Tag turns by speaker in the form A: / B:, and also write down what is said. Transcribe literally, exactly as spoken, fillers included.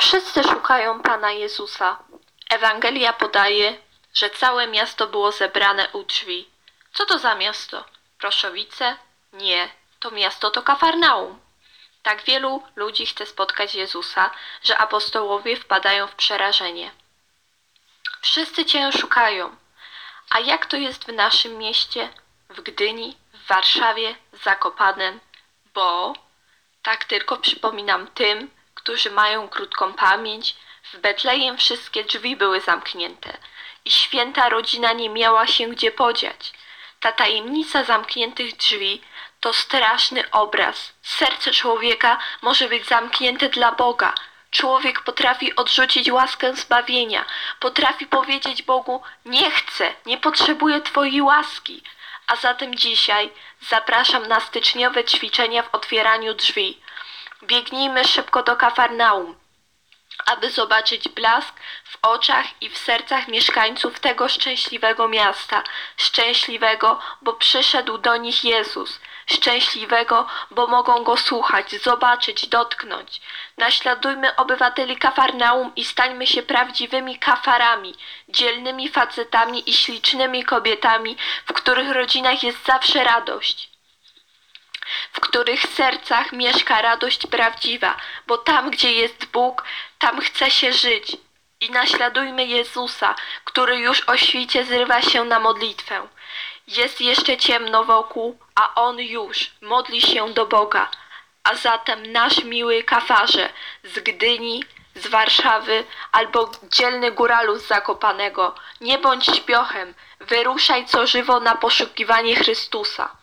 A: Wszyscy szukają Pana Jezusa. Ewangelia podaje, że całe miasto było zebrane u drzwi. Co to za miasto? Proszowice? Nie, to miasto to Kafarnaum. Tak wielu ludzi chce spotkać Jezusa, że apostołowie wpadają w przerażenie. Wszyscy Cię szukają. A jak to jest w naszym mieście? W Gdyni, w Warszawie, w Zakopanem? Bo, tak tylko przypominam tym, którzy mają krótką pamięć, w Betlejem wszystkie drzwi były zamknięte i święta rodzina nie miała się gdzie podziać. Ta tajemnica zamkniętych drzwi to straszny obraz. Serce człowieka może być zamknięte dla Boga. Człowiek potrafi odrzucić łaskę zbawienia, potrafi powiedzieć Bogu: nie chcę, nie potrzebuję Twojej łaski. A zatem dzisiaj zapraszam na styczniowe ćwiczenia w otwieraniu drzwi. Biegnijmy szybko do Kafarnaum, aby zobaczyć blask w oczach i w sercach mieszkańców tego szczęśliwego miasta. Szczęśliwego, bo przyszedł do nich Jezus. Szczęśliwego, bo mogą Go słuchać, zobaczyć, dotknąć. Naśladujmy obywateli Kafarnaum i stańmy się prawdziwymi kafarami, dzielnymi facetami i ślicznymi kobietami, w których rodzinach jest zawsze radość, w których sercach mieszka radość prawdziwa, bo tam, gdzie jest Bóg, tam chce się żyć. I naśladujmy Jezusa, który już o świcie zrywa się na modlitwę. Jest jeszcze ciemno wokół, a On już modli się do Boga. A zatem nasz miły kafarze z Gdyni, z Warszawy albo dzielny góralu z Zakopanego, nie bądź śpiochem, wyruszaj co żywo na poszukiwanie Chrystusa.